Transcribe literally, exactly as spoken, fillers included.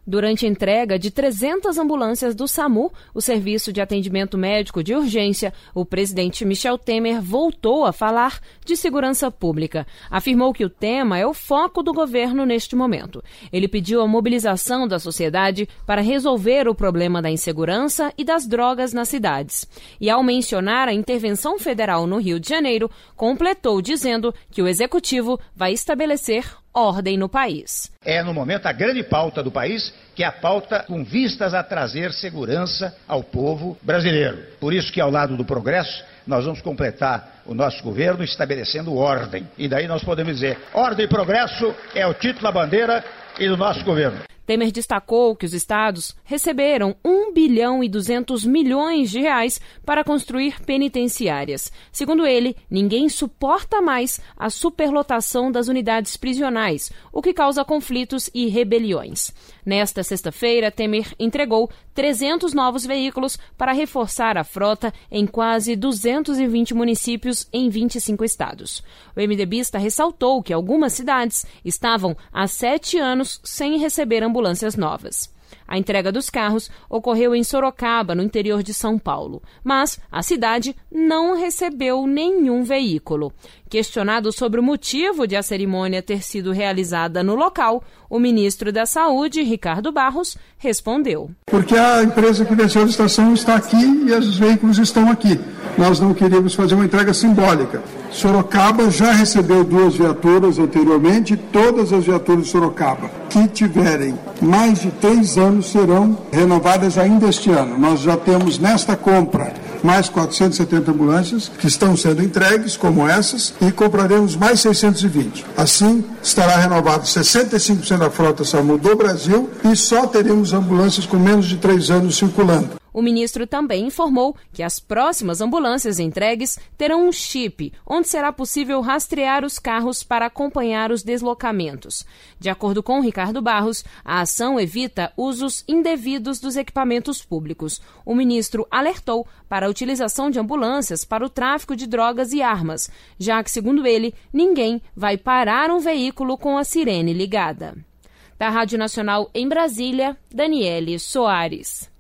Durante a entrega de trezentas ambulâncias do SAMU, o Serviço de Atendimento Médico de Urgência, o presidente Michel Temer voltou a falar de segurança pública. Afirmou que o tema é o foco do governo neste momento. Ele pediu a mobilização da sociedade para resolver o problema da insegurança e das drogas nas cidades. E ao mencionar a intervenção federal no Rio de Janeiro, completou dizendo que o executivo vai estabelecer ordem no país. É, no momento, a grande pauta do país, que é a pauta com vistas a trazer segurança ao povo brasileiro. Por isso que, ao lado do progresso, nós vamos completar o nosso governo estabelecendo ordem. E daí nós podemos dizer, ordem e progresso é o título da bandeira e do nosso governo. Temer destacou que os estados receberam um bilhão e duzentos milhões de reais para construir penitenciárias. Segundo ele, ninguém suporta mais a superlotação das unidades prisionais, o que causa conflitos e rebeliões. Nesta sexta-feira, Temer entregou trezentos novos veículos para reforçar a frota em quase duzentos e vinte municípios em vinte e cinco estados. O MDBista ressaltou que algumas cidades estavam há sete anos sem receber ambulâncias novas. A entrega dos carros ocorreu em Sorocaba, no interior de São Paulo, mas a cidade não recebeu nenhum veículo. Questionado sobre o motivo de a cerimônia ter sido realizada no local, o ministro da Saúde, Ricardo Barros, respondeu. Porque a empresa que venceu a licitação está aqui e os veículos estão aqui. Nós não queríamos fazer uma entrega simbólica. Sorocaba já recebeu duas viaturas anteriormente, todas as viaturas de Sorocaba que tiverem mais de três anos serão renovadas ainda este ano. Nós já temos nesta compra mais quatrocentas e setenta ambulâncias que estão sendo entregues, como essas, e compraremos mais seiscentas e vinte. Assim, estará renovado sessenta e cinco por cento da frota SAMU do Brasil e só teremos ambulâncias com menos de três anos circulando. O ministro também informou que as próximas ambulâncias entregues terão um chip, onde será possível rastrear os carros para acompanhar os deslocamentos. De acordo com Ricardo Barros, a ação evita usos indevidos dos equipamentos públicos. O ministro alertou para a utilização de ambulâncias para o tráfico de drogas e armas, já que, segundo ele, ninguém vai parar um veículo com a sirene ligada. Da Rádio Nacional em Brasília, Daniele Soares.